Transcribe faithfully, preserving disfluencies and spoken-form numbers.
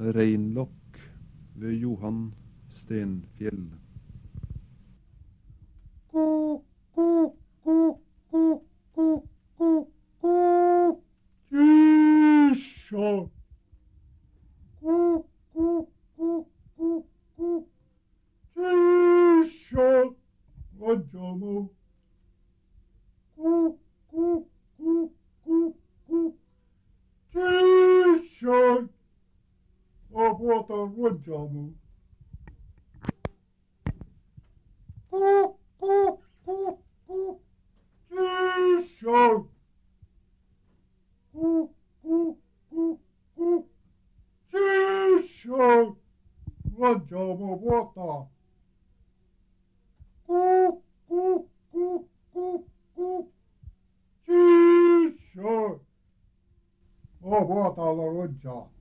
Reinlokk ved Johan Stenfjell. Tysja! Tysja! Rajamu! Tysja! Avuota Rajamu! Tysja! Tysja! Rajamu vuota! Tysja! Avuota la Raja!